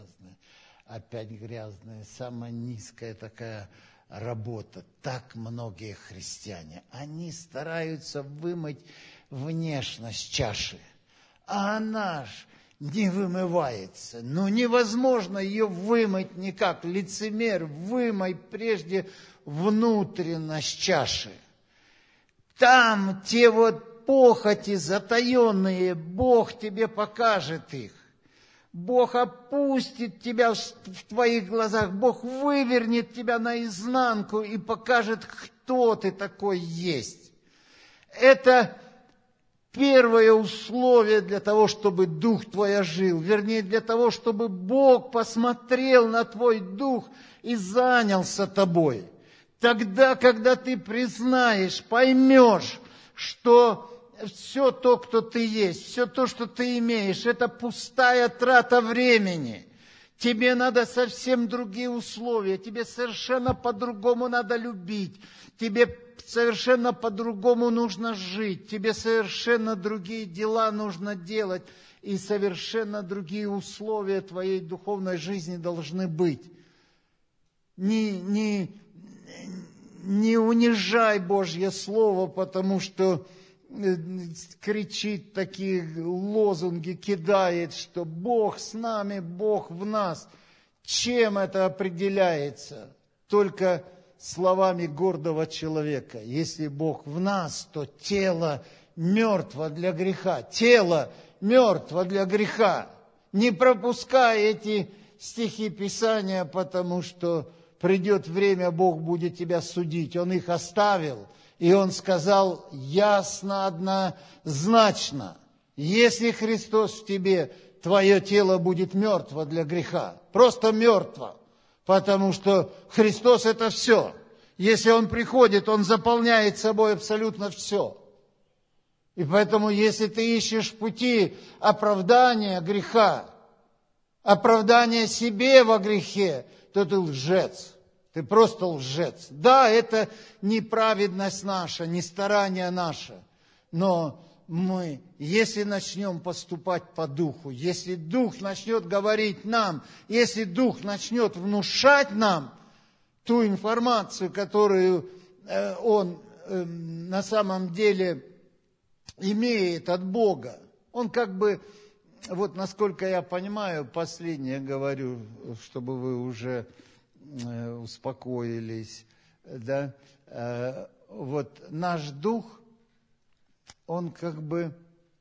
грязные. Самая низкая такая работа. Так многие христиане, они стараются вымыть внешность чаши, а она ж не вымывается. Невозможно ее вымыть никак. Лицемер, вымой прежде внутренность чаши. Там те вот похоти затаенные, Бог тебе покажет их. Бог опустит тебя в твоих глазах, Бог вывернет тебя наизнанку и покажет, кто ты такой есть. Это первое условие для того, чтобы дух твой ожил, вернее, для того, чтобы Бог посмотрел на твой дух и занялся тобой. Тогда, когда ты признаешь, поймешь, что все то, кто ты есть, все то, что ты имеешь, это пустая трата времени. Тебе надо совсем другие условия, тебе совершенно по-другому надо любить, тебе совершенно по-другому нужно жить, тебе совершенно другие дела нужно делать, и совершенно другие условия твоей духовной жизни должны быть. Не унижай Божье Слово, потому что кричит такие лозунги, кидает, что Бог с нами, Бог в нас. Чем это определяется? Только словами гордого человека. Если Бог в нас, то тело мертво для греха. Тело мертво для греха. Не пропускай эти стихи Писания, потому что придет время, Бог будет тебя судить. Он их оставил. И Он сказал ясно, однозначно, если Христос в тебе, твое тело будет мертво для греха. Просто мертво. Потому что Христос – это все. Если Он приходит, Он заполняет собой абсолютно все. И поэтому, если ты ищешь пути оправдания греха, оправдания себе во грехе, то ты лжец. Ты просто лжец. Да, это не праведность наша, не старание наше, но мы, если начнем поступать по Духу, если Дух начнет говорить нам, если Дух начнет внушать нам ту информацию, которую Он на самом деле имеет от Бога, Он как бы, вот насколько я понимаю, последнее говорю, чтобы вы уже успокоились, да, вот наш дух, он как бы,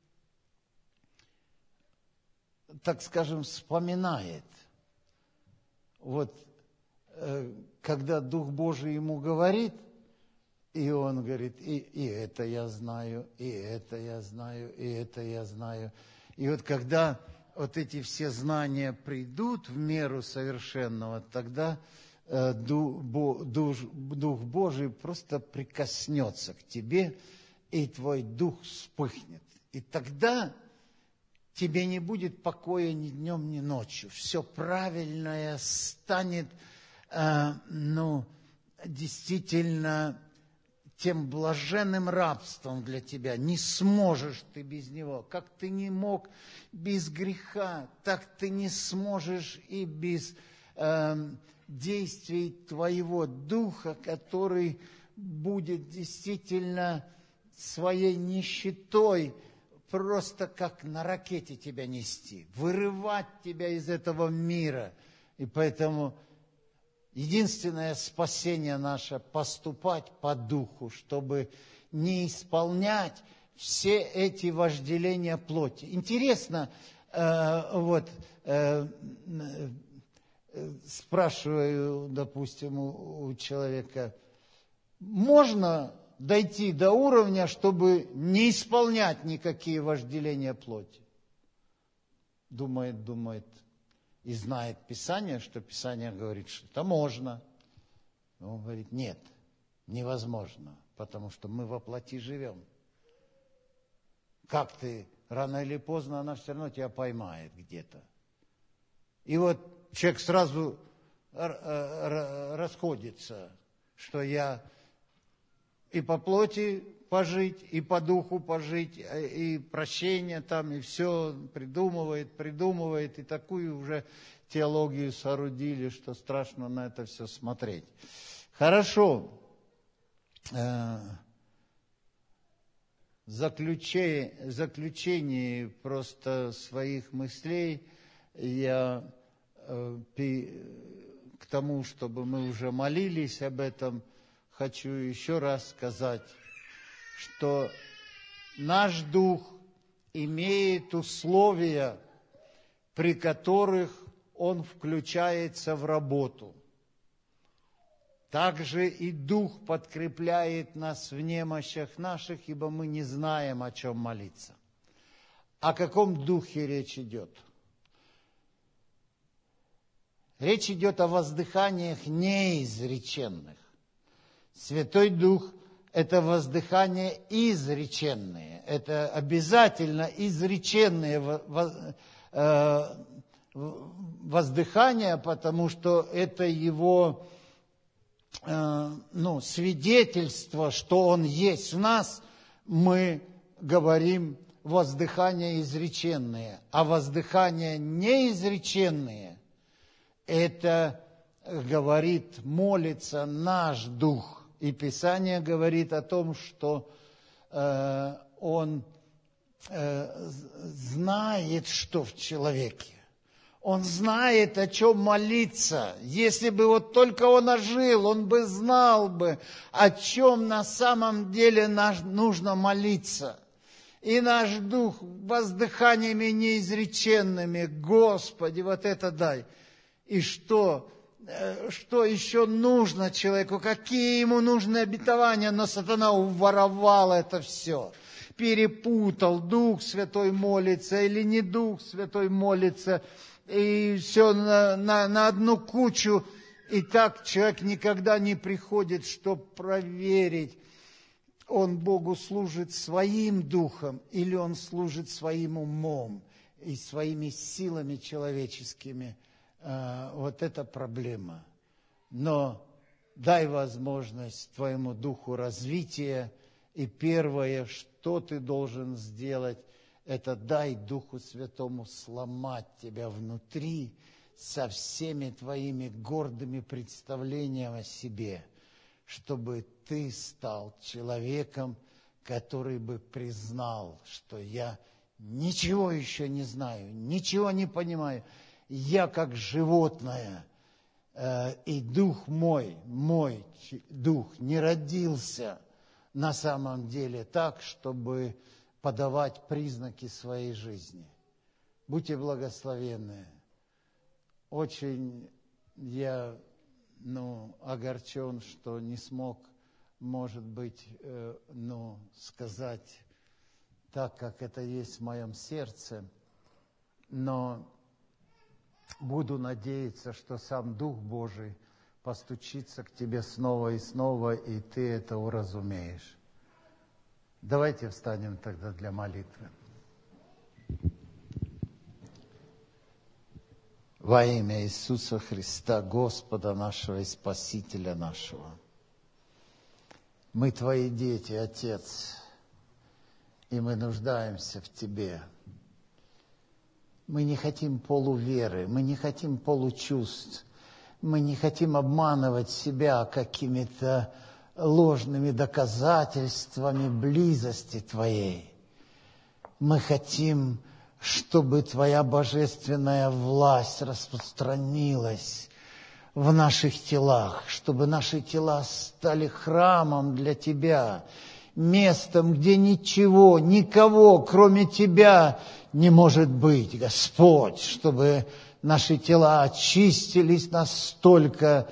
так скажем, вспоминает. Вот когда Дух Божий ему говорит, и он говорит, и это я знаю, и это я знаю, и это я знаю. И вот когда вот эти все знания придут в меру совершенного, тогда Дух Божий просто прикоснется к тебе, и твой дух вспыхнет. И тогда тебе не будет покоя ни днем, ни ночью. Все правильное станет, действительно, тем блаженным рабством для тебя. Не сможешь ты без него. Как ты не мог без греха, так ты не сможешь и без действий твоего духа, который будет действительно своей нищетой просто как на ракете тебя нести, вырывать тебя из этого мира. И поэтому единственное спасение наше – поступать по духу, чтобы не исполнять все эти вожделения плоти. Интересно, спрашиваю, допустим, у человека, можно дойти до уровня, чтобы не исполнять никакие вожделения плоти? Думает, и знает Писание, что Писание говорит, что это можно. Он говорит, нет, невозможно, потому что мы во плоти живем. Как ты, рано или поздно она все равно тебя поймает где-то. И вот человек сразу расходится, что я и по плоти пожить, и по духу пожить, и прощение там, и все придумывает, и такую уже теологию соорудили, что страшно на это все смотреть. Хорошо. В заключении просто своих мыслей я к тому, чтобы мы уже молились об этом, хочу еще раз сказать, что наш дух имеет условия, при которых он включается в работу. Также и дух подкрепляет нас в немощах наших, ибо мы не знаем, о чем молиться. О каком духе речь идет? Речь идет о воздыханиях неизреченных. Святой Дух – это воздыхания изреченные. Это обязательно изреченные воздыхания, потому что это его свидетельство, что Он есть в нас. Мы говорим воздыхания изреченные. А воздыхания неизреченные – это говорит, молится наш дух. И Писание говорит о том, что он знает, что в человеке. Он знает, о чем молиться. Если бы вот только он ожил, он бы знал бы, о чем на самом деле нужно молиться. И наш дух воздыханиями неизреченными, Господи, вот это дай. И что еще нужно человеку, какие ему нужны обетования, но сатана уворовал это все, перепутал, Дух Святой молится или не Дух Святой молится, и все на одну кучу, и так человек никогда не приходит, чтобы проверить, он Богу служит своим духом или он служит своим умом и своими силами человеческими. Вот это проблема. Но дай возможность твоему духу развития И первое, что ты должен сделать, это дай Духу Святому сломать тебя внутри со всеми твоими гордыми представлениями о себе, чтобы ты стал человеком, который бы признал, что я ничего еще не знаю, ничего не понимаю, я как животное, и дух мой дух не родился на самом деле так, чтобы подавать признаки своей жизни. Будьте благословенны. Очень я огорчен, что не смог, может быть, сказать так, как это есть в моем сердце, но буду надеяться, что сам Дух Божий постучится к тебе снова и снова, и ты это уразумеешь. Давайте встанем тогда для молитвы. Во имя Иисуса Христа, Господа нашего и Спасителя нашего. Мы Твои дети, Отец, и мы нуждаемся в Тебе. Мы не хотим полуверы, мы не хотим получувств, мы не хотим обманывать себя какими-то ложными доказательствами близости Твоей. Мы хотим, чтобы Твоя божественная власть распространилась в наших телах, чтобы наши тела стали храмом для Тебя, местом, где ничего, никого, кроме Тебя, не может быть, Господь, чтобы наши тела очистились настолько,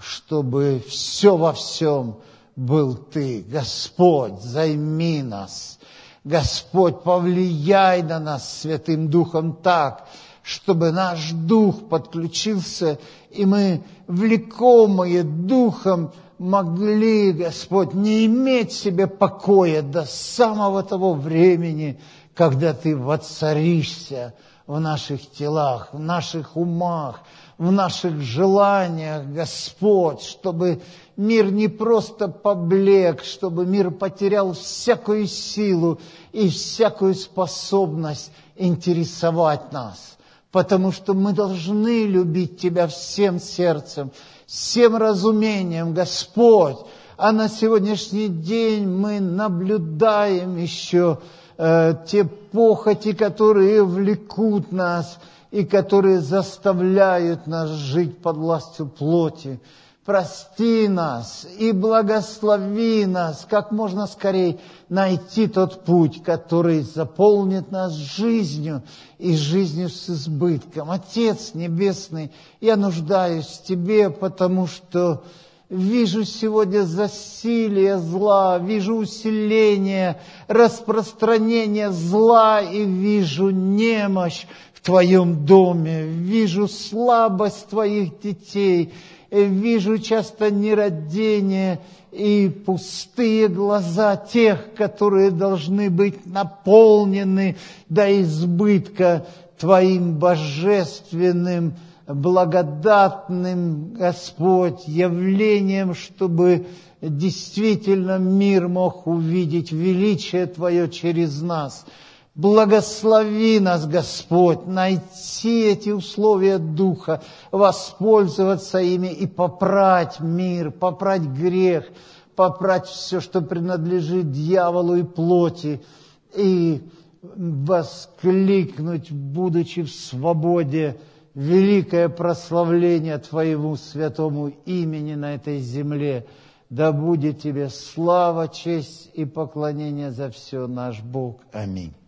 чтобы все во всем был Ты. Господь, займи нас. Господь, повлияй на нас Святым Духом так, чтобы наш Дух подключился, и мы, влекомые Духом, могли, Господь, не иметь себе покоя до самого того времени, когда Ты воцаришься в наших телах, в наших умах, в наших желаниях, Господь, чтобы мир не просто поблек, чтобы мир потерял всякую силу и всякую способность интересовать нас, потому что мы должны любить Тебя всем сердцем, всем разумением, Господь. А на сегодняшний день мы наблюдаем еще те похоти, которые влекут нас и которые заставляют нас жить под властью плоти. Прости нас и благослови нас, как можно скорее найти тот путь, который заполнит нас жизнью и жизнью с избытком. Отец Небесный, я нуждаюсь в Тебе, потому что вижу сегодня засилие зла, вижу усиление, распространение зла и вижу немощь в Твоем доме, вижу слабость Твоих детей, вижу часто нерадение и пустые глаза тех, которые должны быть наполнены до избытка Твоим божественным, благодатным, Господь, явлением, чтобы действительно мир мог увидеть величие Твое через нас. Благослови нас, Господь, найти эти условия Духа, воспользоваться ими и попрать мир, попрать грех, попрать все, что принадлежит дьяволу и плоти, и воскликнуть, будучи в свободе, великое прославление Твоему святому имени на этой земле. Да будет Тебе слава, честь и поклонение за все, наш Бог. Аминь.